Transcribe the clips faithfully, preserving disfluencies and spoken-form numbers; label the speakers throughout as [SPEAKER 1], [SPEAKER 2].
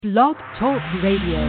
[SPEAKER 1] Blog Talk Radio.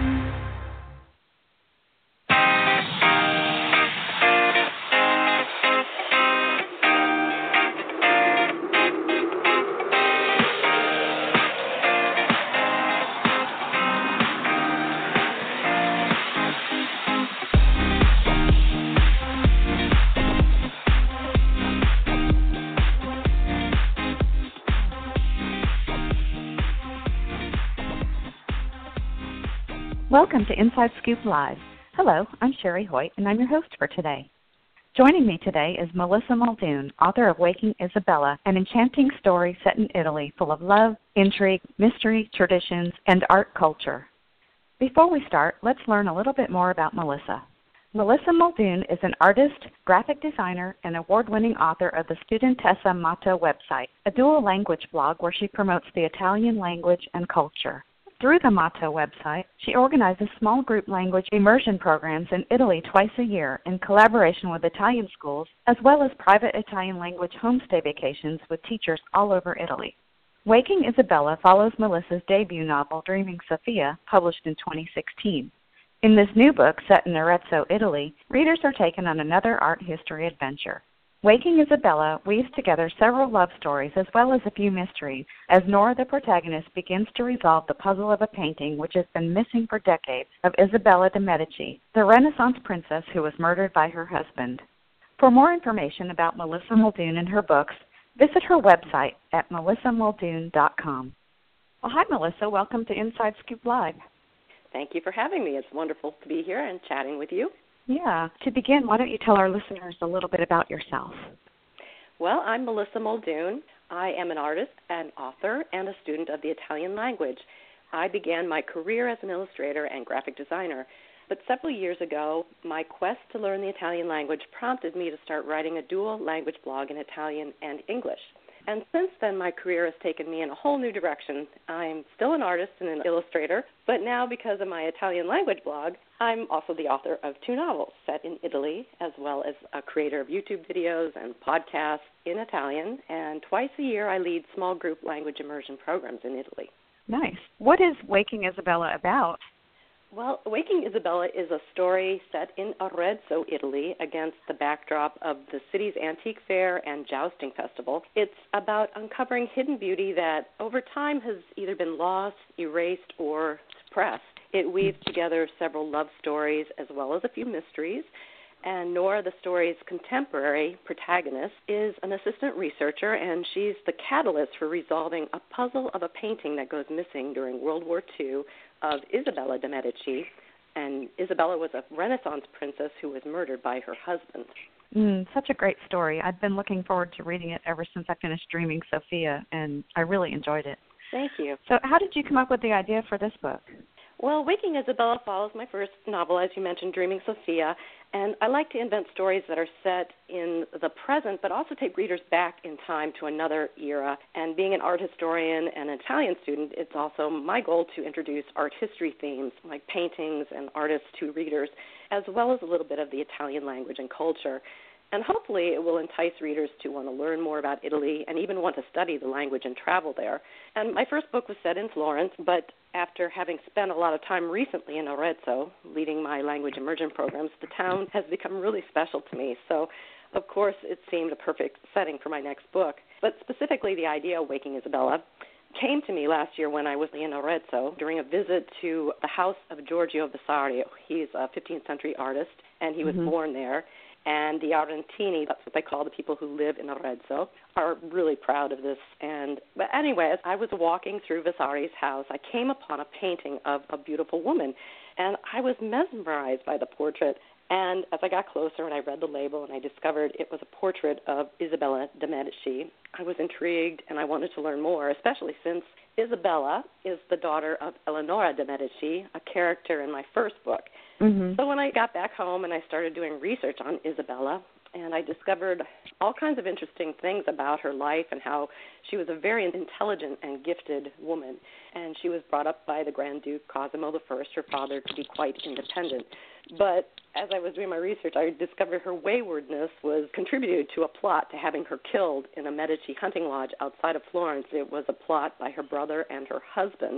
[SPEAKER 1] Welcome to Inside Scoop Live. Hello, I'm Sherry Hoyt, and I'm your host for today. Joining me today is Melissa Muldoon, author of Waking Isabella, an enchanting story set in Italy full of love, intrigue, mystery, traditions, and art culture. Before we start, let's learn a little bit more about Melissa. Melissa Muldoon is an artist, graphic designer, and award-winning author of the Studentessa Motto website, a dual language blog where she promotes the Italian language and culture. Through the Motto website, she organizes small group language immersion programs in Italy twice a year in collaboration with Italian schools, as well as private Italian language homestay vacations with teachers all over Italy. Waking Isabella follows Melissa's debut novel, Dreaming Sophia, published in twenty sixteen. In this new book, set in Arezzo, Italy, readers are taken on another art history adventure. Waking Isabella weaves together several love stories as well as a few mysteries as Nora, the protagonist, begins to resolve the puzzle of a painting which has been missing for decades of Isabella de' Medici, the Renaissance princess who was murdered by her husband. For more information about Melissa Muldoon and her books, visit her website at melissa muldoon dot com. Well, hi, Melissa. Welcome to Inside Scoop Live.
[SPEAKER 2] Thank you for having me. It's wonderful to be here and chatting with you.
[SPEAKER 1] Yeah. To begin, why don't you tell our listeners a little bit about yourself?
[SPEAKER 2] Well, I'm Melissa Muldoon. I am an artist, an author, and a student of the Italian language. I began my career as an illustrator and graphic designer, but several years ago, my quest to learn the Italian language prompted me to start writing a dual language blog in Italian and English. And since then, my career has taken me in a whole new direction. I'm still an artist and an illustrator, but now because of my Italian language blog, I'm also the author of two novels set in Italy, as well as a creator of YouTube videos and podcasts in Italian. And twice a year, I lead small group language immersion programs in Italy.
[SPEAKER 1] Nice. What is Waking Isabella about?
[SPEAKER 2] Well, Waking Isabella is a story set in Arezzo, Italy, against the backdrop of the city's antique fair and jousting festival. It's about uncovering hidden beauty that over time has either been lost, erased, or suppressed. It weaves together several love stories as well as a few mysteries. And Nora, the story's contemporary protagonist, is an assistant researcher, and she's the catalyst for resolving a puzzle of a painting that goes missing during World War Two of Isabella de' Medici. And Isabella was a Renaissance princess who was murdered by her husband.
[SPEAKER 1] Mm, such a great story. I've been looking forward to reading it ever since I finished Dreaming Sophia, and I really enjoyed it.
[SPEAKER 2] Thank you.
[SPEAKER 1] So how did you come up with the idea for this book?
[SPEAKER 2] Well, Waking Isabella follows my first novel, as you mentioned, Dreaming Sophia, and I like to invent stories that are set in the present, but also take readers back in time to another era. And being an art historian and an Italian student, it's also my goal to introduce art history themes like paintings and artists to readers, as well as a little bit of the Italian language and culture. And hopefully it will entice readers to want to learn more about Italy and even want to study the language and travel there. And my first book was set in Florence, but after having spent a lot of time recently in Arezzo, leading my language immersion programs, the town has become really special to me. So, of course, it seemed a perfect setting for my next book. But specifically, the idea of Waking Isabella came to me last year when I was in Arezzo during a visit to the house of Giorgio Vasari. He's a fifteenth century artist, and he was mm-hmm. born there. And the Argentini, that's what they call the people who live in Arezzo, are really proud of this. And but anyway, as I was walking through Vasari's house, I came upon a painting of a beautiful woman, and I was mesmerized by the portrait. And as I got closer and I read the label and I discovered it was a portrait of Isabella de' Medici, I was intrigued and I wanted to learn more, especially since Isabella is the daughter of Eleonora de' Medici, a character in my first book. Mm-hmm. So when I got back home and I started doing research on Isabella, and I discovered all kinds of interesting things about her life and how she was a very intelligent and gifted woman. And she was brought up by the Grand Duke Cosimo the First, her father, to be quite independent. But as I was doing my research, I discovered her waywardness was contributed to a plot to having her killed in a Medici hunting lodge outside of Florence. It was a plot by her brother and her husband.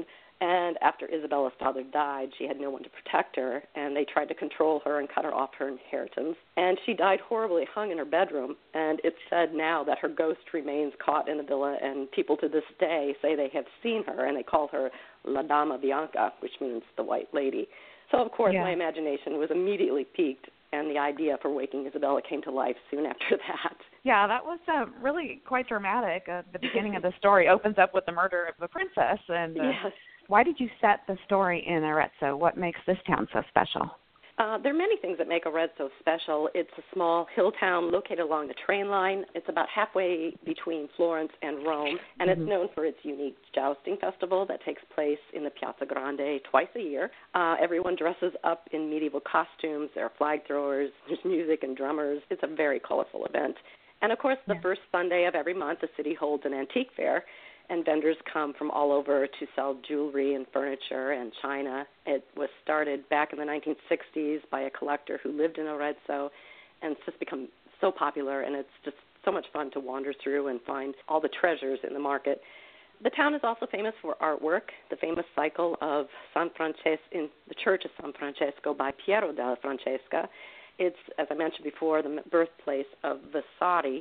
[SPEAKER 2] And after Isabella's father died, she had no one to protect her, and they tried to control her and cut her off her inheritance. And she died horribly, hung in her bedroom. And it's said now that her ghost remains caught in the villa, and people to this day say they have seen her, and they call her La Dama Bianca, which means the White Lady. So, of course, yeah. my imagination was immediately piqued, and the idea for Waking Isabella came to life soon after that.
[SPEAKER 1] Yeah, that was uh, really quite dramatic. Uh, the beginning of the story opens up with the murder of the princess. And uh,
[SPEAKER 2] yes.
[SPEAKER 1] Why did you set the story in Arezzo? What makes this town so special?
[SPEAKER 2] Uh, there are many things that make Arezzo special. It's a small hill town located along the train line. It's about halfway between Florence and Rome, and mm-hmm. it's known for its unique jousting festival that takes place in the Piazza Grande twice a year. Uh, everyone dresses up in medieval costumes. There are flag throwers, there's music and drummers. It's a very colorful event. And, of course, the yeah. first Sunday of every month, the city holds an antique fair, and vendors come from all over to sell jewelry and furniture and china. It was started back in the nineteen sixties by a collector who lived in Arezzo, and it's just become so popular, and it's just so much fun to wander through and find all the treasures in the market. The town is also famous for artwork. The famous cycle of San Francesco in the Church of San Francesco by Piero della Francesca. It's, as I mentioned before, the birthplace of Vasari,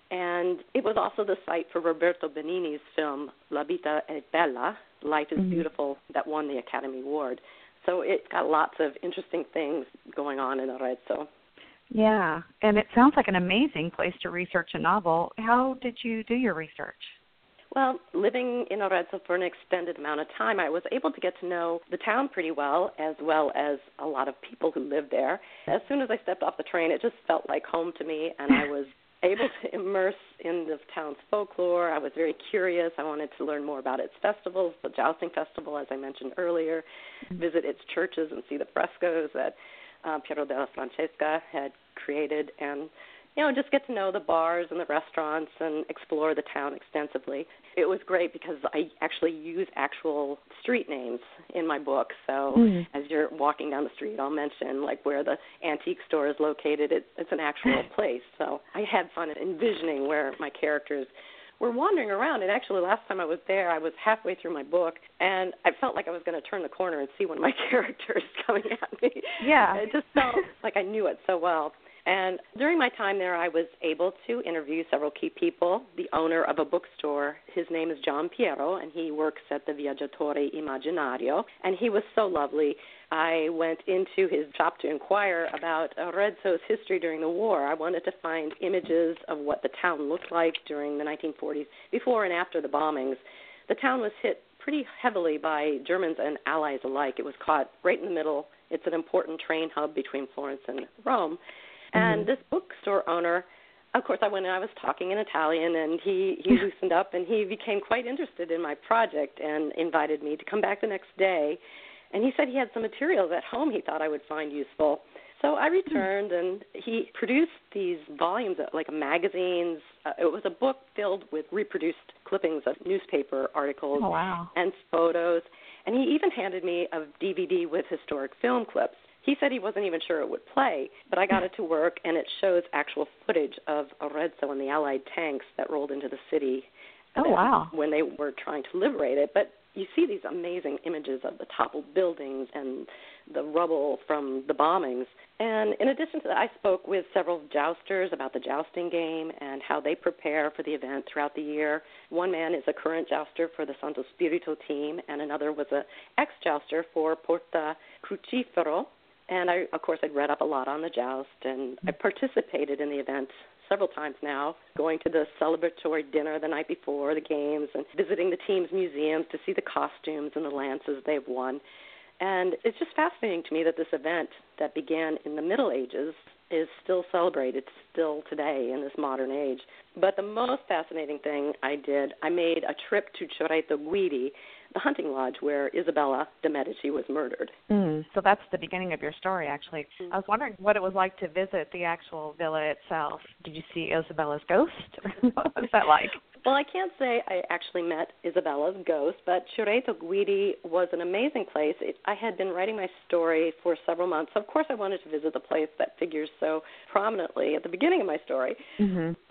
[SPEAKER 2] and it was also the site for Roberto Benigni's film La Vita è Bella, Life is mm-hmm. Beautiful, that won the Academy Award. So it's got lots of interesting things going on in Arezzo.
[SPEAKER 1] Yeah, and it sounds like an amazing place to research a novel. How did you do your research?
[SPEAKER 2] Well, living in Arezzo for an extended amount of time, I was able to get to know the town pretty well, as well as a lot of people who lived there. As soon as I stepped off the train, it just felt like home to me, and I was able to immerse in the town's folklore. I was very curious. I wanted to learn more about its festivals, the Jousting Festival, as I mentioned earlier, mm-hmm. visit its churches and see the frescoes that uh, Piero della Francesca had created, and you know, just get to know the bars and the restaurants and explore the town extensively. It was great because I actually use actual street names in my book. So mm-hmm. as you're walking down the street, I'll mention like where the antique store is located. It, it's an actual place. So I had fun envisioning where my characters were wandering around. And actually last time I was there, I was halfway through my book, and I felt like I was going to turn the corner and see one of my characters coming at me.
[SPEAKER 1] Yeah.
[SPEAKER 2] It just felt like I knew it so well. And during my time there, I was able to interview several key people. The owner of a bookstore, his name is John Piero, and he works at the Viaggiatore Immaginario, and he was so lovely. I went into his shop to inquire about Arezzo's history during the war. I wanted to find images of what the town looked like during the nineteen forties, before and after the bombings. The town was hit pretty heavily by Germans and Allies alike. It was caught right in the middle. It's an important train hub between Florence and Rome. And mm-hmm. this bookstore owner, of course, I went and I was talking in Italian, and he, he loosened up, and he became quite interested in my project and invited me to come back the next day. And he said he had some materials at home he thought I would find useful. So I returned, and he produced these volumes, of, like magazines. Uh, it was a book filled with reproduced clippings of newspaper articles
[SPEAKER 1] oh, wow.
[SPEAKER 2] and photos. And he even handed me a D V D with historic film clips. He said he wasn't even sure it would play, but I got it to work, and it shows actual footage of Arezzo and the Allied tanks that rolled into the city
[SPEAKER 1] oh, wow.
[SPEAKER 2] when they were trying to liberate it. But you see these amazing images of the toppled buildings and the rubble from the bombings. And in addition to that, I spoke with several jousters about the jousting game and how they prepare for the event throughout the year. One man is a current jouster for the Santo Spirito team, and another was an ex-jouster for Porta Crucifero. And, I, of course, I'd read up a lot on the joust, and I participated in the event several times now, going to the celebratory dinner the night before the games and visiting the team's museums to see the costumes and the lances they've won. And it's just fascinating to me that this event that began in the Middle Ages is still celebrated still today in this modern age. But the most fascinating thing I did, I made a trip to Cerreto Guidi, the hunting lodge where Isabella de' Medici was murdered.
[SPEAKER 1] Mm, so that's the beginning of your story, actually. I was wondering what it was like to visit the actual villa itself. Did you see Isabella's ghost? What was that like?
[SPEAKER 2] Well, I can't say I actually met Isabella's ghost, but Cerreto Guidi was an amazing place. It, I had been writing my story for several months. Of course, I wanted to visit the place that figures so prominently at the beginning of my story.
[SPEAKER 1] Mm-hmm.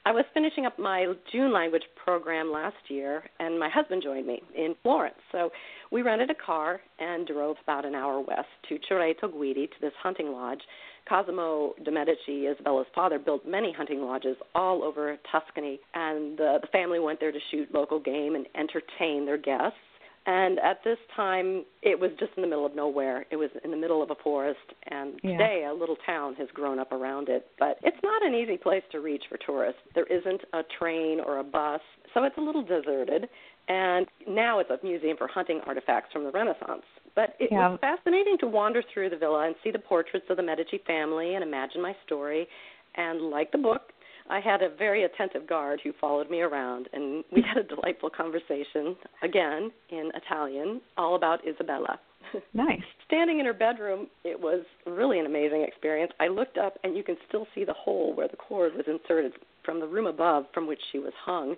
[SPEAKER 2] I was finishing up my June language program last year, and my husband joined me in Florence. So we rented a car and drove about an hour west to Cerreto Guidi, to this hunting lodge. Cosimo de' Medici, Isabella's father, built many hunting lodges all over Tuscany, and uh, the family went there to shoot local game and entertain their guests. And at this time, it was just in the middle of nowhere. It was in the middle of a forest, and
[SPEAKER 1] yeah.
[SPEAKER 2] today a little town has grown up around it. But it's not an easy place to reach for tourists. There isn't a train or a bus, so it's a little deserted. And now it's a museum for hunting artifacts from the Renaissance. But it
[SPEAKER 1] yeah.
[SPEAKER 2] was fascinating to wander through the villa and see the portraits of the Medici family and imagine my story. And like the book, I had a very attentive guard who followed me around, and we had a delightful conversation, again, in Italian, all about Isabella.
[SPEAKER 1] Nice.
[SPEAKER 2] Standing in her bedroom, it was really an amazing experience. I looked up, and you can still see the hole where the cord was inserted from the room above from which she was hung.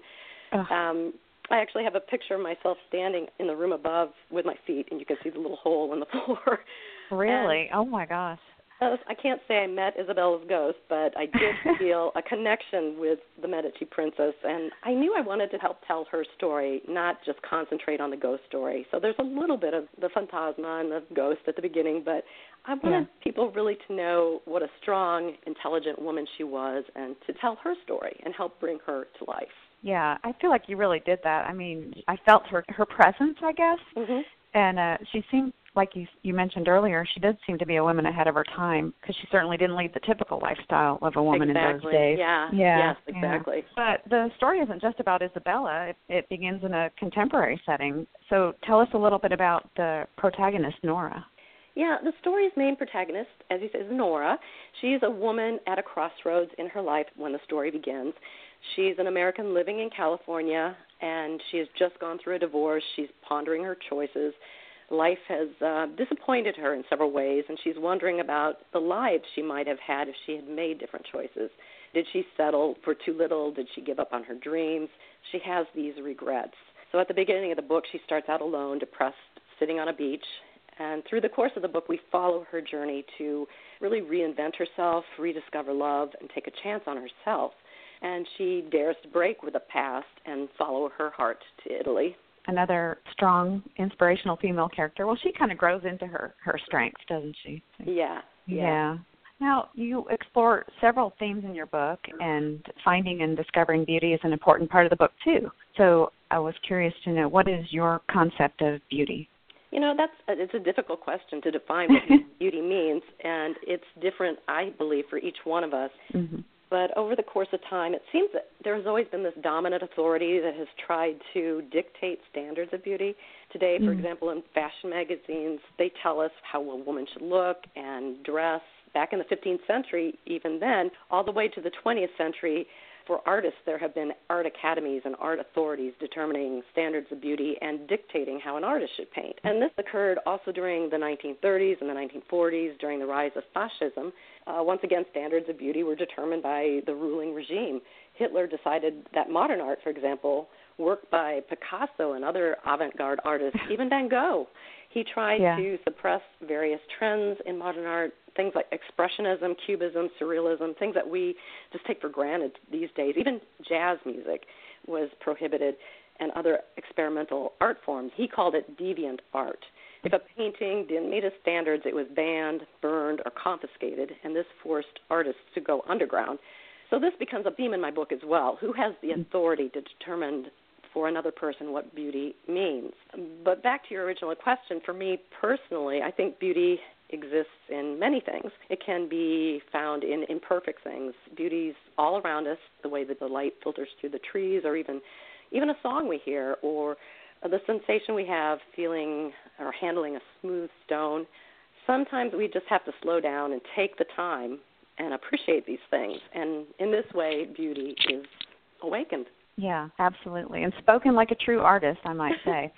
[SPEAKER 2] Um, I actually have a picture of myself standing in the room above with my feet, and you can see the little hole in the floor.
[SPEAKER 1] Really?
[SPEAKER 2] And
[SPEAKER 1] oh, my gosh.
[SPEAKER 2] I can't say I met Isabella's ghost, but I did feel a connection with the Medici princess, and I knew I wanted to help tell her story, not just concentrate on the ghost story. So there's a little bit of the phantasma and the ghost at the beginning, but I wanted yeah. people really to know what a strong, intelligent woman she was and to tell her story and help bring her to life.
[SPEAKER 1] Yeah, I feel like you really did that. I mean, I felt her her presence, I guess,
[SPEAKER 2] mm-hmm.
[SPEAKER 1] and uh, she seemed, like you you mentioned earlier, she did seem to be a woman ahead of her time because she certainly didn't lead the typical lifestyle of a woman
[SPEAKER 2] exactly.
[SPEAKER 1] in those days.
[SPEAKER 2] Yeah.
[SPEAKER 1] yeah.
[SPEAKER 2] Yes, exactly.
[SPEAKER 1] Yeah. But the story isn't just about Isabella. It, it begins in a contemporary setting. So tell us a little bit about the protagonist, Nora.
[SPEAKER 2] Yeah, the story's main protagonist, as you said, is Nora. She's a woman at a crossroads in her life when the story begins. She's an American living in California, and she has just gone through a divorce. She's pondering her choices. Life has uh, disappointed her in several ways, and she's wondering about the lives she might have had if she had made different choices. Did she settle for too little? Did she give up on her dreams? She has these regrets. So at the beginning of the book, she starts out alone, depressed, sitting on a beach. And through the course of the book, we follow her journey to really reinvent herself, rediscover love, and take a chance on herself. And she dares to break with the past and follow her heart to Italy.
[SPEAKER 1] Another strong, inspirational female character. Well, she kind of grows into her, her strengths, doesn't she?
[SPEAKER 2] Yeah, yeah.
[SPEAKER 1] Yeah. Now, you explore several themes in your book, and finding and discovering beauty is an important part of the book, too. So I was curious to know, what is your concept of beauty?
[SPEAKER 2] You know, that's a, it's a difficult question to define what beauty means, and it's different, I believe, for each one of us.
[SPEAKER 1] Mm-hmm.
[SPEAKER 2] But over the course of time, it seems that there's always been this dominant authority that has tried to dictate standards of beauty. Today, for mm-hmm. example, in fashion magazines, they tell us how a woman should look and dress. Back in the fifteenth century, even then, all the way to the twentieth century, for artists, there have been art academies and art authorities determining standards of beauty and dictating how an artist should paint. And this occurred also during the nineteen thirties and the nineteen forties, during the rise of fascism. Uh, once again, standards of beauty were determined by the ruling regime. Hitler decided that modern art, for example, work by Picasso and other avant-garde artists, even Van Gogh, he tried yeah. to suppress various trends in modern art, things like expressionism, cubism, surrealism, things that we just take for granted these days. Even jazz music was prohibited and other experimental art forms. He called it deviant art. If a painting didn't meet his standards, it was banned, burned, or confiscated, and this forced artists to go underground. So this becomes a theme in my book as well. Who has the authority to determine for another person what beauty means? But back to your original question, for me personally, I think beauty exists in many things. It can be found in imperfect things. Beauty's all around us, the way that the light filters through the trees, or even even a song we hear, or the sensation we have feeling or handling a smooth stone. Sometimes we just have to slow down and take the time and appreciate these things. And in this way, beauty is awakened.
[SPEAKER 1] Yeah, absolutely. And spoken like a true artist, I might say.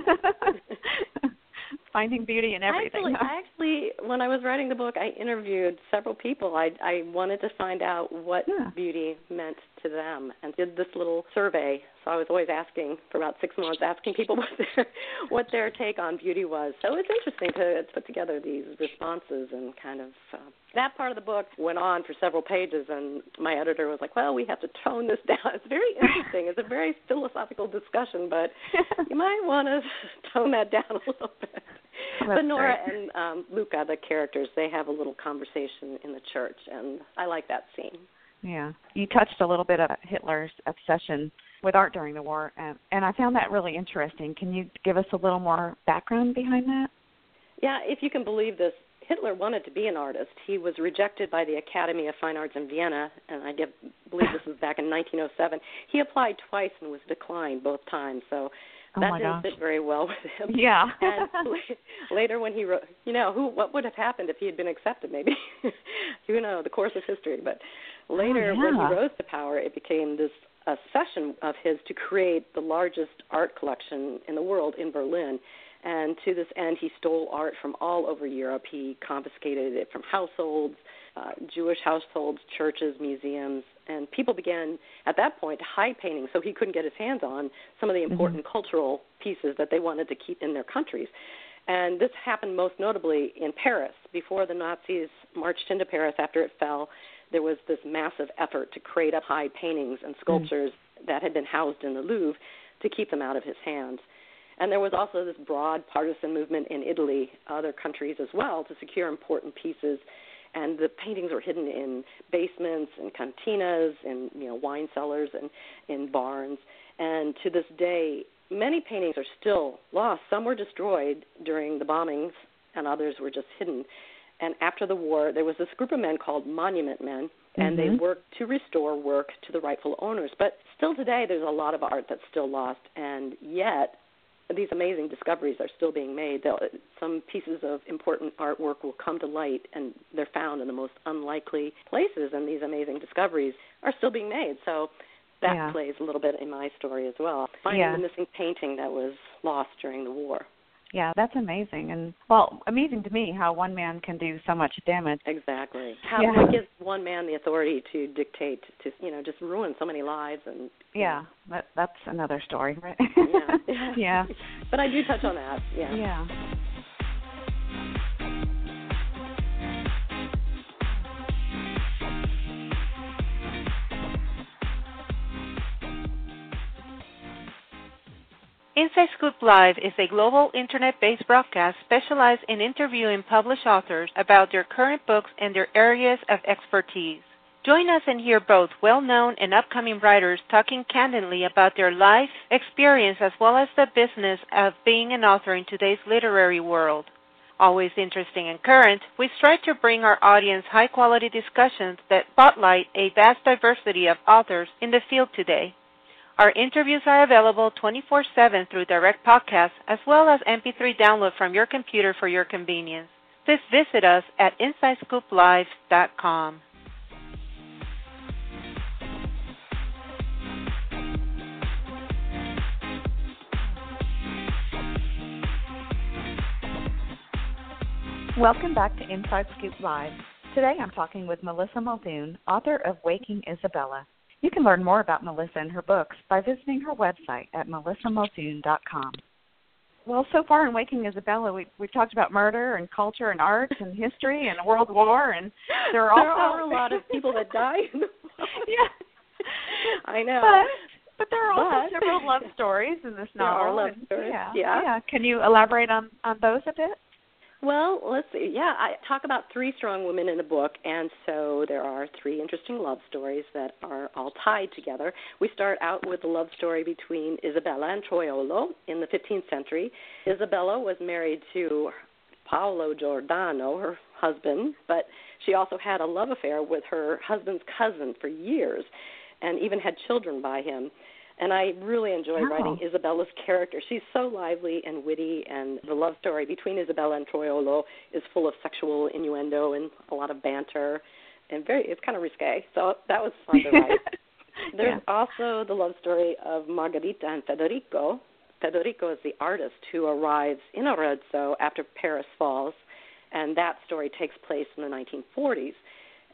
[SPEAKER 1] Finding beauty in everything.
[SPEAKER 2] Actually, I actually, when I was writing the book, I interviewed several people. I, I wanted to find out what yeah. beauty meant to them and did this little survey So I was always asking, for about six months, asking people what their, what their take on beauty was. So it's interesting to put together these responses and kind of, uh, that part of the book went on for several pages, and my editor was like, well, we have to tone this down. It's very interesting. It's a very philosophical discussion, but you might want to tone that down a little bit.
[SPEAKER 1] That's
[SPEAKER 2] but Nora
[SPEAKER 1] great.
[SPEAKER 2] and um, Luca, the characters, they have a little conversation in the church, and I like that scene.
[SPEAKER 1] Yeah. You touched a little bit of Hitler's obsession with art during the war, and, and I found that really interesting. Can you give us a little more background behind that?
[SPEAKER 2] Yeah, if you can believe this, Hitler wanted to be an artist. He was rejected by the Academy of Fine Arts in Vienna, and I give, believe this was back in nineteen oh seven. He applied twice and was declined both times, so
[SPEAKER 1] oh
[SPEAKER 2] that
[SPEAKER 1] my
[SPEAKER 2] didn't
[SPEAKER 1] gosh.
[SPEAKER 2] fit very well with him.
[SPEAKER 1] Yeah.
[SPEAKER 2] And later when he wrote, you know, who what would have happened if he had been accepted maybe? You know, the course of history. But later
[SPEAKER 1] oh, yeah.
[SPEAKER 2] when he rose to power, it became this obsession of his to create the largest art collection in the world in Berlin. And to this end, he stole art from all over Europe. He confiscated it from households, uh, Jewish households, churches, museums, and people began, at that point, to hide paintings so he couldn't get his hands on some of the important mm-hmm. cultural pieces that they wanted to keep in their countries. And this happened most notably in Paris. Before the Nazis marched into Paris after it fell, there was this massive effort to crate up high paintings and sculptures mm-hmm. that had been housed in the Louvre to keep them out of his hands. And there was also this broad partisan movement in Italy, other countries as well, to secure important pieces. And the paintings were hidden in basements and cantinas and, you know, wine cellars and in barns. And to this day, many paintings are still lost. Some were destroyed during the bombings, and others were just hidden. And after the war, there was this group of men called Monument Men, and mm-hmm. they worked to restore work to the rightful owners. But still today, there's a lot of art that's still lost, and yet these amazing discoveries are still being made. They'll, some pieces of important artwork will come to light, and they're found in the most unlikely places, and these amazing discoveries are still being made. So that
[SPEAKER 1] yeah.
[SPEAKER 2] plays a little bit in my story as well. Finding
[SPEAKER 1] yeah.
[SPEAKER 2] the missing painting that was lost during the war.
[SPEAKER 1] Yeah, that's amazing. And, well, amazing to me how one man can do so much damage.
[SPEAKER 2] Exactly. How
[SPEAKER 1] yeah.
[SPEAKER 2] it gives one man the authority to dictate, to, you know, just ruin so many lives. And
[SPEAKER 1] Yeah, that, that's another story, right?
[SPEAKER 2] yeah.
[SPEAKER 1] yeah.
[SPEAKER 2] But I do touch on that, yeah.
[SPEAKER 1] Yeah.
[SPEAKER 3] Inside Scoop Live is a global internet-based broadcast specialized in interviewing published authors about their current books and their areas of expertise. Join us and hear both well-known and upcoming writers talking candidly about their life experience as well as the business of being an author in today's literary world. Always interesting and current, we strive to bring our audience high-quality discussions that spotlight a vast diversity of authors in the field today. Our interviews are available twenty-four seven through direct podcasts as well as M P three download from your computer for your convenience. Please visit us at inside scoop live dot com.
[SPEAKER 1] Welcome back to Inside Scoop Live. Today I'm talking with Melissa Muldoon, author of Waking Isabella. You can learn more about Melissa and her books by visiting her website at melissa muldoon dot com. Well, so far in Waking Isabella, we, we've talked about murder and culture and art and history and World War, and there are also
[SPEAKER 2] there are a lot of people that die in the war.
[SPEAKER 1] Yeah,
[SPEAKER 2] I know.
[SPEAKER 1] But, but there are also
[SPEAKER 2] but,
[SPEAKER 1] several love stories in this novel.
[SPEAKER 2] There are love
[SPEAKER 1] and,
[SPEAKER 2] stories.
[SPEAKER 1] Yeah,
[SPEAKER 2] yeah.
[SPEAKER 1] yeah. Can you elaborate on, on those a bit?
[SPEAKER 2] Well, let's see. Yeah, I talk about three strong women in the book, and so there are three interesting love stories that are all tied together. We start out with the love story between Isabella and Troiolo in the fifteenth century. Isabella was married to Paolo Giordano, her husband, but she also had a love affair with her husband's cousin for years and even had children by him. And I really enjoy
[SPEAKER 1] wow.
[SPEAKER 2] writing Isabella's character. She's so lively and witty, and the love story between Isabella and Troiolo is full of sexual innuendo and a lot of banter, and very it's kind of risque. So that was fun to write. There's yeah. also the love story of Margherita and Federico. Federico is the artist who arrives in Arezzo after Paris falls, and that story takes place in the nineteen forties.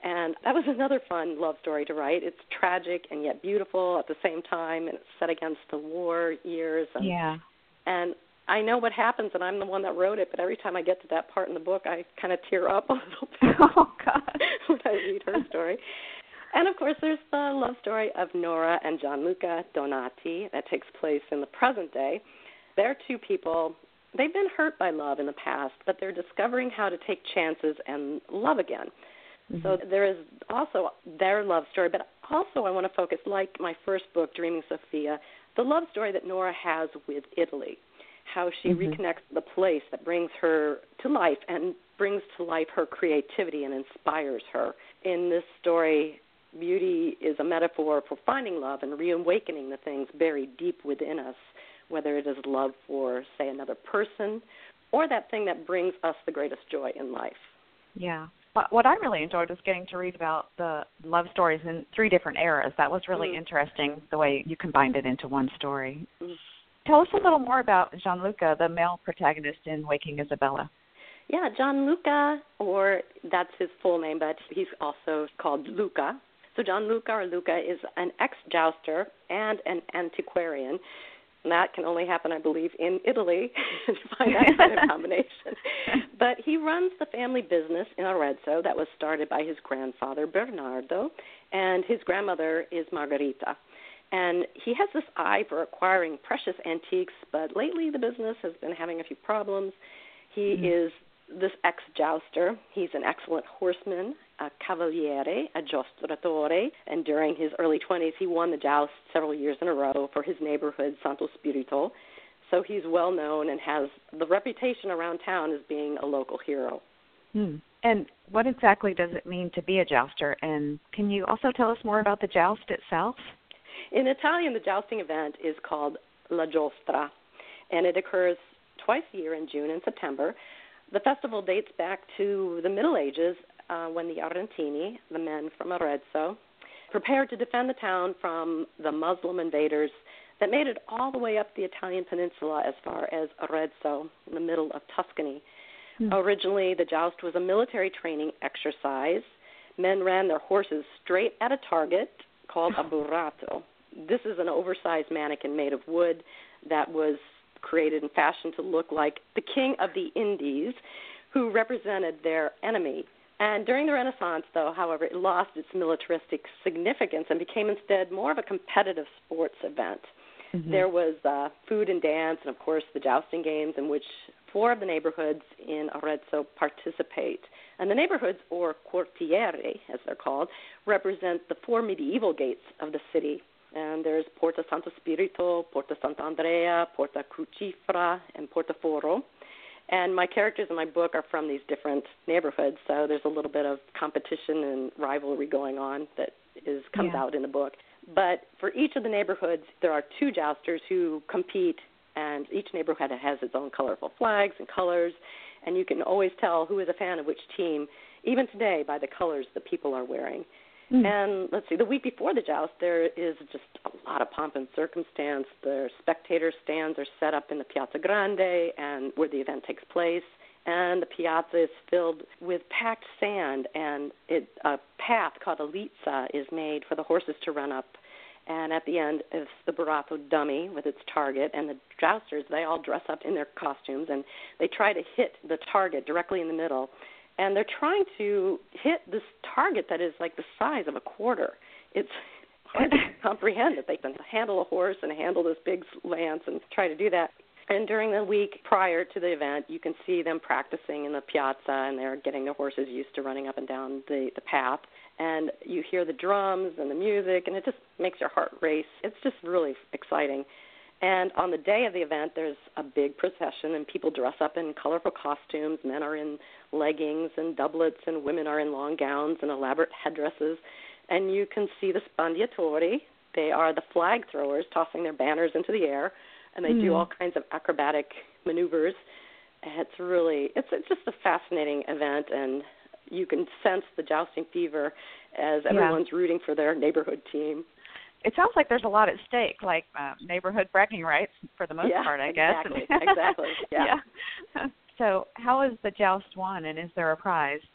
[SPEAKER 2] And that was another fun love story to write. It's tragic and yet beautiful at the same time, and it's set against the war years. And,
[SPEAKER 1] yeah.
[SPEAKER 2] And I know what happens, and I'm the one that wrote it, but every time I get to that part in the book, I kind of tear up a little bit
[SPEAKER 1] oh, God.
[SPEAKER 2] when I read her story. And, of course, there's the love story of Nora and Gianluca Donati that takes place in the present day. They're two people. They've been hurt by love in the past, but they're discovering how to take chances and love again. Mm-hmm. So there is also their love story, but also I want to focus, like my first book, Dreaming Sophia, the love story that Nora has with Italy, how she mm-hmm. reconnects the place that brings her to life and brings to life her creativity and inspires her. In this story, beauty is a metaphor for finding love and reawakening the things buried deep within us, whether it is love for, say, another person or that thing that brings us the greatest joy in life.
[SPEAKER 1] Yeah. What I really enjoyed was getting to read about the love stories in three different eras. That was really mm. interesting, the way you combined it into one story. Mm. Tell us a little more about Gianluca, the male protagonist in Waking Isabella.
[SPEAKER 2] Yeah, Gianluca, or that's his full name, but he's also called Luca. So Gianluca, or Luca, is an ex-jouster and an antiquarian. And that can only happen, I believe, in Italy to find that kind of combination. But he runs the family business in Arezzo that was started by his grandfather, Bernardo, and his grandmother is Margherita. And he has this eye for acquiring precious antiques, but lately the business has been having a few problems. He mm. is this ex-jouster. He's an excellent horseman, a cavaliere, a giostratore, and during his early twenties, he won the joust several years in a row for his neighborhood, Santo Spirito. So he's well known and has the reputation around town as being a local hero.
[SPEAKER 1] Hmm. And what exactly does it mean to be a jouster? And can you also tell us more about the joust itself?
[SPEAKER 2] In Italian, the jousting event is called La Giostra, and it occurs twice a year in June and September. The festival dates back to the Middle Ages uh, when the Arrentini, the men from Arezzo, prepared to defend the town from the Muslim invaders that made it all the way up the Italian peninsula as far as Arezzo, in the middle of Tuscany. Mm. Originally, the joust was a military training exercise. Men ran their horses straight at a target called a burrato. This is an oversized mannequin made of wood that was created and fashioned to look like the king of the Indies, who represented their enemy. And during the Renaissance, though, however, it lost its militaristic significance and became instead more of a competitive sports event. Mm-hmm. There was uh, food and dance and, of course, the jousting games in which four of the neighborhoods in Arezzo participate. And the neighborhoods, or quartieri, as they're called, represent the four medieval gates of the city. And there's Porta Santo Spirito, Porta Sant'Andrea, Porta Crucifera, and Porta Foro. And my characters in my book are from these different neighborhoods, so there's a little bit of competition and rivalry going on that is comes yeah. out in the book. But for each of the neighborhoods, there are two jousters who compete, and each neighborhood has its own colorful flags and colors, and you can always tell who is a fan of which team, even today, by the colors that people are wearing. Mm. And let's see, the week before the joust, there is just a lot of pomp and circumstance. The spectator stands are set up in the Piazza Grande, and where the event takes place. And the piazza is filled with packed sand, and it, a path called a lizza is made for the horses to run up. And at the end is the burrato dummy with its target, and the jousters, they all dress up in their costumes, and they try to hit the target directly in the middle. And they're trying to hit this target that is like the size of a quarter. It's hard to comprehend that they can handle a horse and handle this big lance and try to do that. And during the week prior to the event, you can see them practicing in the piazza, and they're getting their horses used to running up and down the, the path. And you hear the drums and the music, and it just makes your heart race. It's just really exciting. And on the day of the event, there's a big procession, and people dress up in colorful costumes. Men are in leggings and doublets, and women are in long gowns and elaborate headdresses. And you can see the spandiatori. They are the flag throwers tossing their banners into the air, and they mm. do all kinds of acrobatic maneuvers. It's really, it's, it's just a fascinating event, and you can sense the jousting fever as everyone's yeah. rooting for their neighborhood team.
[SPEAKER 1] It sounds like there's a lot at stake, like uh, neighborhood bragging rights for the most
[SPEAKER 2] yeah,
[SPEAKER 1] part, I guess.
[SPEAKER 2] Exactly, exactly, yeah.
[SPEAKER 1] yeah. So how is the joust won, and is there a prize?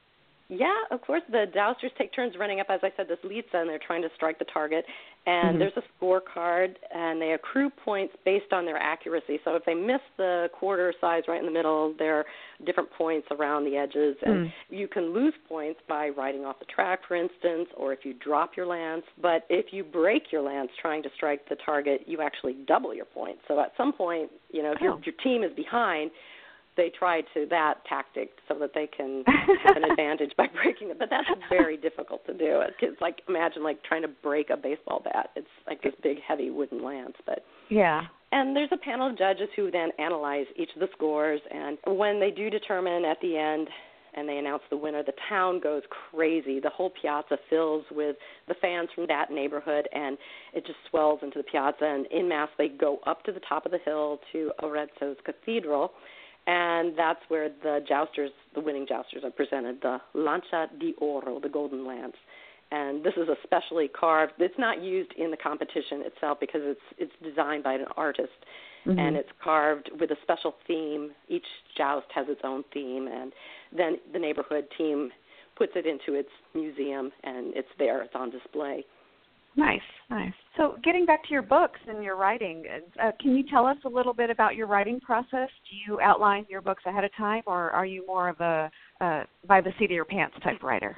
[SPEAKER 2] Yeah, of course. The jousters take turns running up, as I said, this Litsa, and they're trying to strike the target. And mm-hmm. there's a scorecard, and they accrue points based on their accuracy. So if they miss the quarter size right in the middle, there are different points around the edges. And mm. you can lose points by riding off the track, for instance, or if you drop your lance. But if you break your lance trying to strike the target, you actually double your points. So at some point, you know, if oh. your, your team is behind, they try to that tactic so that they can have an advantage by breaking it. But that's very difficult to do. It's like, imagine like trying to break a baseball bat. It's like this big, heavy wooden lance. But
[SPEAKER 1] yeah.
[SPEAKER 2] And there's a panel of judges who then analyze each of the scores. And when they do determine at the end and they announce the winner, the town goes crazy. The whole piazza fills with the fans from that neighborhood, and it just swells into the piazza. And en masse, they go up to the top of the hill to Arezzo's cathedral. And that's where the jousters, the winning jousters, are presented, the Lancia di Oro, the golden lance. And this is a specially carved. It's not used in the competition itself because it's it's designed by an artist, mm-hmm. and it's carved with a special theme. Each joust has its own theme, and then the neighborhood team puts it into its museum, and it's there. It's on display.
[SPEAKER 1] Nice, nice. So getting back to your books and your writing, uh, can you tell us a little bit about your writing process? Do you outline your books ahead of time, or are you more of a uh, by the seat of your pants type writer?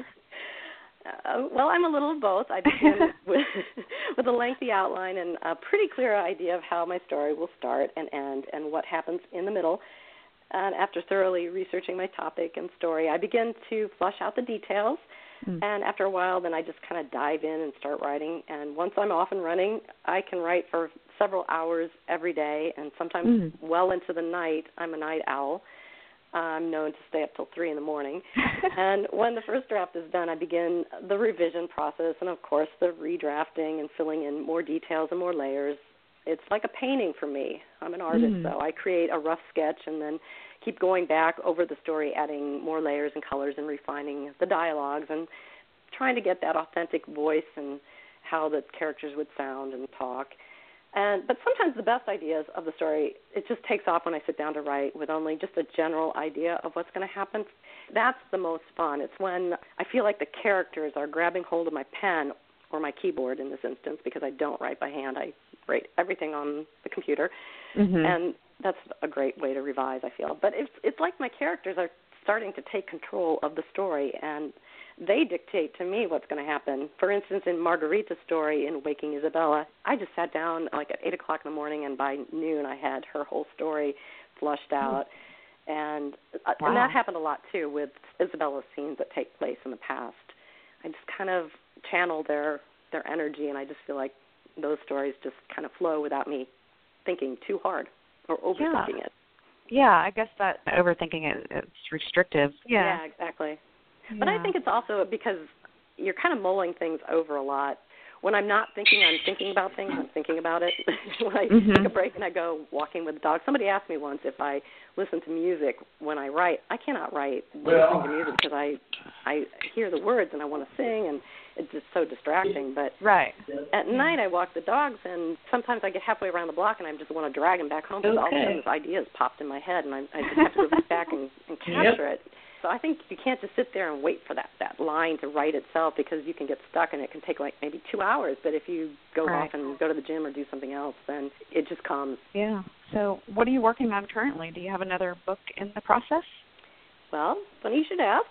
[SPEAKER 2] Uh, well, I'm a little of both. I begin with, with a lengthy outline and a pretty clear idea of how my story will start and end and what happens in the middle. And after thoroughly researching my topic and story, I begin to flesh out the details. Mm. And after a while, then I just kind of dive in and start writing. And once I'm off and running, I can write for several hours every day, and sometimes mm. well into the night. I'm a night owl. I'm known to stay up till three in the morning. And when the first draft is done, I begin the revision process and, of course, the redrafting and filling in more details and more layers. It's like a painting for me. I'm an artist, mm. so I create a rough sketch and then keep going back over the story, adding more layers and colors and refining the dialogues and trying to get that authentic voice and how the characters would sound and talk. And but sometimes the best ideas of the story, it just takes off when I sit down to write with only just a general idea of what's going to happen. That's the most fun. It's when I feel like the characters are grabbing hold of my pen or my keyboard in this instance, because I don't write by hand. I write everything on the computer. Mm-hmm. And that's a great way to revise, I feel. But it's it's like my characters are starting to take control of the story, and they dictate to me what's going to happen. For instance, in Margarita's story in Waking Isabella, I just sat down like at eight o'clock in the morning, and by noon I had her whole story flushed out. Mm. And, uh, wow. and that happened a lot, too, with Isabella's scenes that take place in the past. I just kind of channel their, their energy, and I just feel like those stories just kind of flow without me thinking too hard or overthinking
[SPEAKER 1] yeah.
[SPEAKER 2] it.
[SPEAKER 1] Yeah, I guess that overthinking it, it's restrictive. Yeah,
[SPEAKER 2] yeah exactly.
[SPEAKER 1] Yeah.
[SPEAKER 2] But I think it's also because you're kind of mulling things over a lot. When I'm not thinking, I'm thinking about things, I'm thinking about it. When I mm-hmm. take a break and I go walking with the dog, somebody asked me once if I listen to music when I write. I cannot write well. listening to music because I, I hear the words and I want to sing, and it's just so distracting. But
[SPEAKER 1] right.
[SPEAKER 2] at night I walk the dogs, and sometimes I get halfway around the block and I just want to drag them back home because okay. all of a sudden this idea has popped in my head, and I, I just have to go back and, and capture yep. it. So I think you can't just sit there and wait for that, that line to write itself, because you can get stuck and it can take like maybe two hours. But if you go right. off and go to the gym or do something else, then it just comes.
[SPEAKER 1] Yeah. So what are you working on currently? Do you have another book in the process?
[SPEAKER 2] Well, funny you should ask.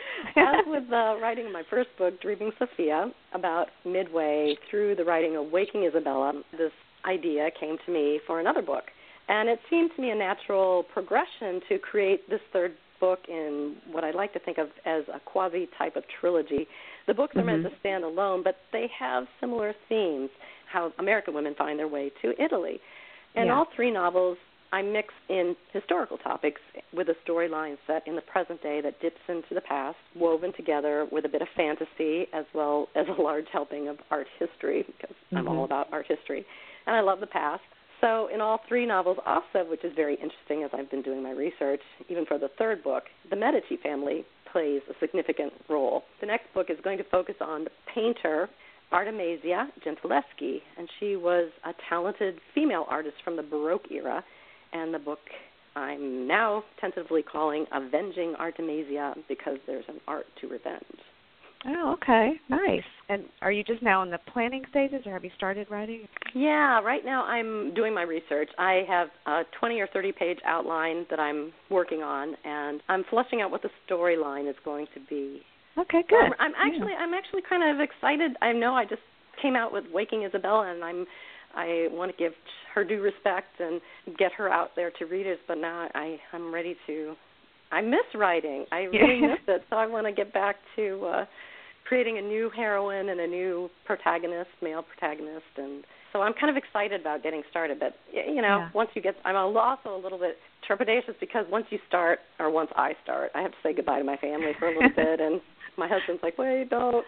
[SPEAKER 2] As with uh, writing my first book, Dreaming Sophia, about midway through the writing of Waking Isabella, this idea came to me for another book. And it seemed to me a natural progression to create this third book in what I like to think of as a quasi-type of trilogy. The books mm-hmm. are meant to stand alone, but they have similar themes, how American women find their way to Italy. In yeah. all three novels, I mix in historical topics with a storyline set in the present day that dips into the past, woven together with a bit of fantasy as well as a large helping of art history, because mm-hmm. I'm all about art history. And I love the past. So in all three novels also, which is very interesting as I've been doing my research, even for the third book, the Medici family plays a significant role. The next book is going to focus on the painter Artemisia Gentileschi, and she was a talented female artist from the Baroque era, and the book I'm now tentatively calling Avenging Artemisia because there's an art to revenge.
[SPEAKER 1] Oh, okay. Nice. And are you just now in the planning stages, or have you started writing?
[SPEAKER 2] Yeah, right now I'm doing my research. I have a twenty or thirty page outline that I'm working on, and I'm fleshing out what the storyline is going to be.
[SPEAKER 1] Okay, good.
[SPEAKER 2] So I'm, I'm actually yeah. I'm actually kind of excited. I know I just came out with Waking Isabella, and I'm I want to give her due respect and get her out there to readers, but now I, I'm ready to. I miss writing. I really
[SPEAKER 1] yeah.
[SPEAKER 2] miss it, so I want to get back to uh, creating a new heroine and a new protagonist, male protagonist, and so I'm kind of excited about getting started. But you know,
[SPEAKER 1] yeah.
[SPEAKER 2] once you get, I'm also a little bit trepidatious because once you start, or once I start, I have to say goodbye to my family for a little bit, and my husband's like, wait, don't,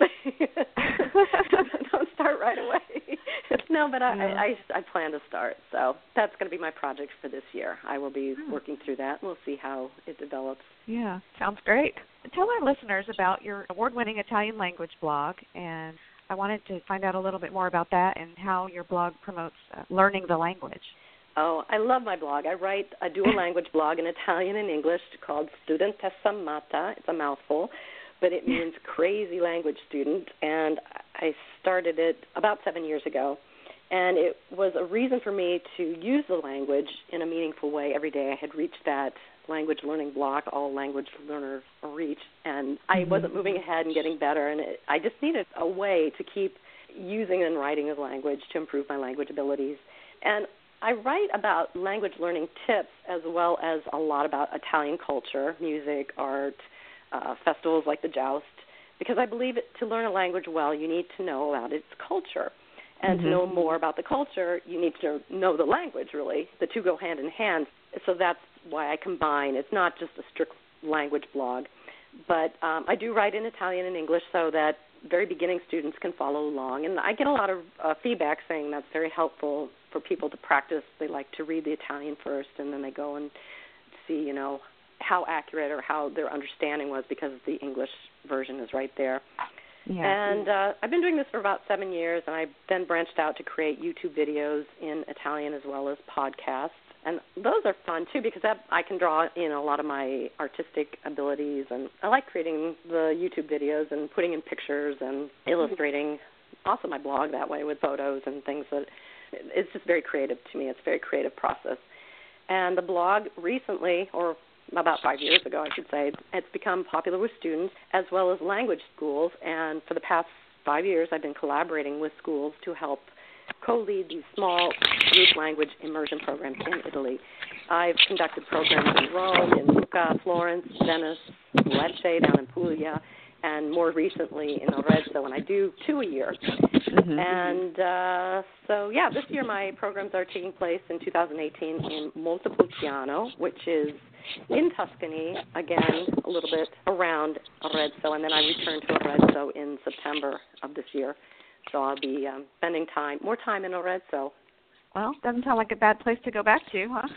[SPEAKER 2] don't start right away. No, but I,
[SPEAKER 1] yeah.
[SPEAKER 2] I, I plan to start, so that's going to be my project for this year. I will be
[SPEAKER 1] oh.
[SPEAKER 2] working through that, and we'll see how it develops.
[SPEAKER 1] Yeah, sounds great. Tell our listeners about your award-winning Italian language blog, and I wanted to find out a little bit more about that and how your blog promotes uh, learning the language.
[SPEAKER 2] Oh, I love my blog. I write a dual language blog in Italian and English called Studentessa Matta. It's a mouthful, but it means crazy language student, and I started it about seven years ago. And it was a reason for me to use the language in a meaningful way every day. I had reached that language learning block all language learners reach, and I mm-hmm. wasn't moving ahead and getting better, and it, I just needed a way to keep using and writing the language to improve my language abilities. And I write about language learning tips as well as a lot about Italian culture, music, art, uh, festivals like the Joust, because I believe it, to learn a language well, you need to know about its culture. And mm-hmm. to know more about the culture, you need to know the language, really. The two go hand in hand. So that's why I combine. It's not just a strict language blog. But um, I do write in Italian and English so that very beginning students can follow along. And I get a lot of uh, feedback saying that's very helpful for people to practice. They like to read the Italian first, and then they go and see, you know, how accurate or how their understanding was because the English version is right there.
[SPEAKER 1] Yeah.
[SPEAKER 2] And uh, I've been doing this for about seven years, and I then branched out to create YouTube videos in Italian as well as podcasts. And those are fun, too, because that, I can draw in a lot of my artistic abilities. And I like creating the YouTube videos and putting in pictures and illustrating also my blog that way with photos and things. That it's just very creative to me. It's a very creative process. And the blog recently, or about five years ago, I should say, it's become popular with students as well as language schools. And for the past five years, I've been collaborating with schools to help co-lead these small group language immersion programs in Italy. I've conducted programs in Rome, in Lucca, Florence, Venice, Lecce, down in Puglia, and more recently in Arezzo, and I do two a year. Mm-hmm. And uh, so, yeah, this year my programs are taking place in two thousand eighteen in Montepulciano, which is in Tuscany, again, a little bit around Arezzo, and then I return to Arezzo in September of this year. So I'll be um, spending time, more time in Arezzo.
[SPEAKER 1] Well, doesn't sound like a bad place to go back to, huh?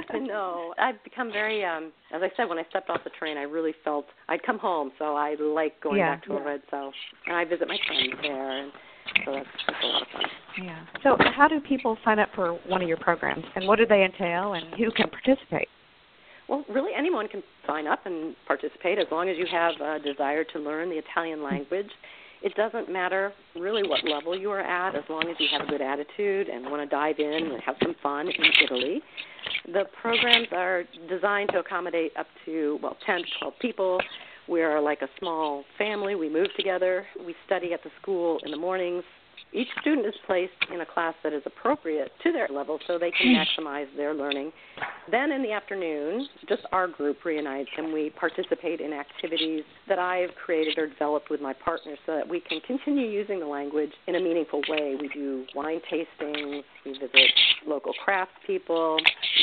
[SPEAKER 2] No, I've become very, um, as I said, when I stepped off the train, I really felt I'd come home, so I like going
[SPEAKER 1] yeah.
[SPEAKER 2] back to Arezzo. And I visit my friends there, and so that's, that's a lot of fun.
[SPEAKER 1] Yeah. So how do people sign up for one of your programs, and what do they entail, and who can participate?
[SPEAKER 2] Well, really anyone can sign up and participate as long as you have a desire to learn the Italian language. It doesn't matter really what level you are at, as long as you have a good attitude and want to dive in and have some fun in Italy. The programs are designed to accommodate up to, well, ten to twelve people. We are like a small family. We move together. We study at the school in the mornings. Each student is placed in a class that is appropriate to their level so they can maximize their learning. Then in the afternoon, just our group reunites and we participate in activities that I've created or developed with my partners so that we can continue using the language in a meaningful way. We do wine tastings, we visit local craftspeople,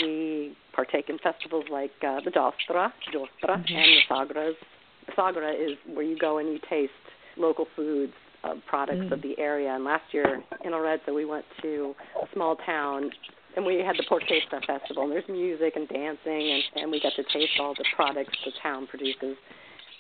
[SPEAKER 2] we partake in festivals like uh, the Giostra, Giostra mm-hmm. and the Sagras. The Sagra is where you go and you taste local foods. Uh, products mm. of the area. And last year in Arezzo, we went to a small town, and we had the Porchetta Festival. And there's music and dancing, and, and we got to taste all the products the town produces.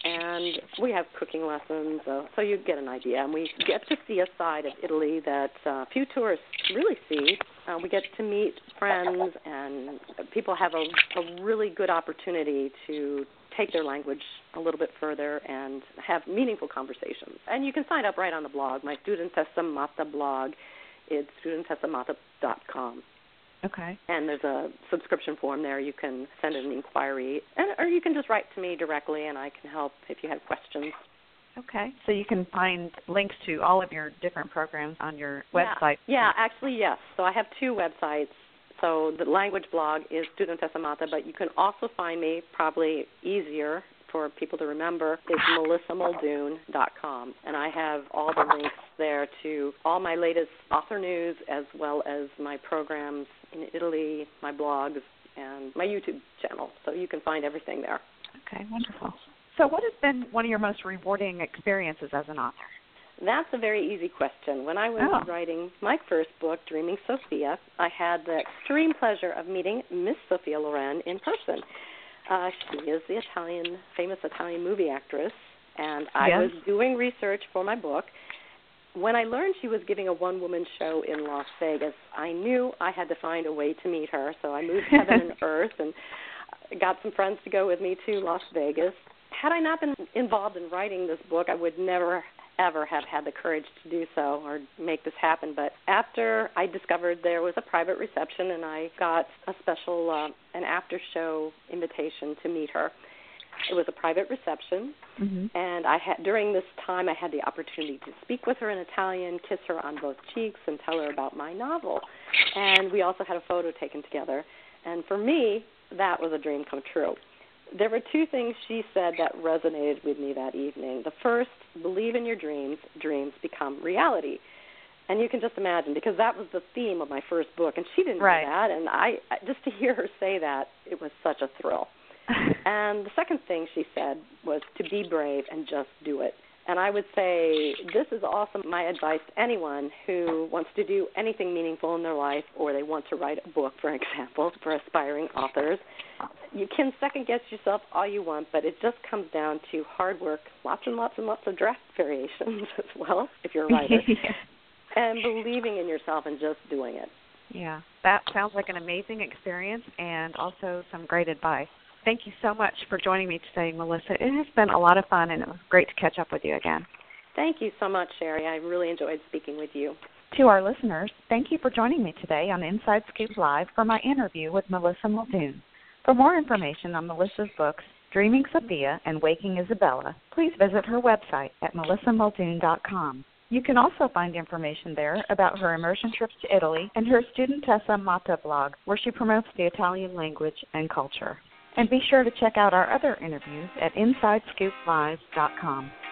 [SPEAKER 2] and we have cooking lessons, uh, so you get an idea. And we get to see a side of Italy that uh, few tourists really see. Uh, we get to meet friends, and people have a, a really good opportunity to take their language a little bit further and have meaningful conversations. And you can sign up right on the blog, my Studentessa Matta blog. It's studentessa matta dot com.
[SPEAKER 1] Okay.
[SPEAKER 2] And there's a subscription form there. You can send an inquiry, and, or you can just write to me directly, and I can help if you have questions.
[SPEAKER 1] Okay. So you can find links to all of your different programs on your website.
[SPEAKER 2] Yeah, yeah actually, yes. So I have two websites. So the language blog is Studentessa Matta, but you can also find me, probably easier for people to remember, is melissa muldoon dot com. And I have all the links there to all my latest author news, as well as my programs in Italy, my blogs, and my YouTube channel. So you can find everything there.
[SPEAKER 1] Okay, wonderful. So what has been one of your most rewarding experiences as an author?
[SPEAKER 2] That's a very easy question. When I was
[SPEAKER 1] oh.
[SPEAKER 2] writing my first book, Dreaming Sophia, I had the extreme pleasure of meeting Miss Sophia Loren in person. Uh, she is the Italian, famous Italian movie actress, and I
[SPEAKER 1] yes.
[SPEAKER 2] was doing research for my book. When I learned she was giving a one-woman show in Las Vegas, I knew I had to find a way to meet her, so I moved heaven and earth and got some friends to go with me to Las Vegas. Had I not been involved in writing this book, I would never ever have had the courage to do so or make this happen. But after I discovered there was a private reception, and I got a special, uh, an after-show invitation to meet her. It was a private reception,
[SPEAKER 1] mm-hmm.
[SPEAKER 2] and I had during this time I had the opportunity to speak with her in Italian, kiss her on both cheeks, and tell her about my novel. And we also had a photo taken together. And for me, that was a dream come true. There were two things she said that resonated with me that evening. The first, believe in your dreams, dreams become reality. And you can just imagine, because that was the theme of my first book, and she didn't
[SPEAKER 1] right.
[SPEAKER 2] know that, and I just to hear her say that, it was such a thrill. And the second thing she said was to be brave and just do it. And I would say this is also my advice to anyone who wants to do anything meaningful in their life, or they want to write a book, for example, for aspiring authors. You can second-guess yourself all you want, but it just comes down to hard work, lots and lots and lots of draft variations as well, if you're a writer,
[SPEAKER 1] yeah.
[SPEAKER 2] and believing in yourself and just doing it.
[SPEAKER 1] Yeah, that sounds like an amazing experience and also some great advice. Thank you so much for joining me today, Melissa. It has been a lot of fun, and it was great to catch up with you again.
[SPEAKER 2] Thank you so much, Sherry. I really enjoyed speaking with you.
[SPEAKER 1] To our listeners, thank you for joining me today on Inside Scoop Live for my interview with Melissa Muldoon. For more information on Melissa's books, Dreaming Sophia and Waking Isabella, please visit her website at melissa muldoon dot com. You can also find information there about her immersion trips to Italy and her Studentessa Matta blog, where she promotes the Italian language and culture. And be sure to check out our other interviews at inside scoop live dot com.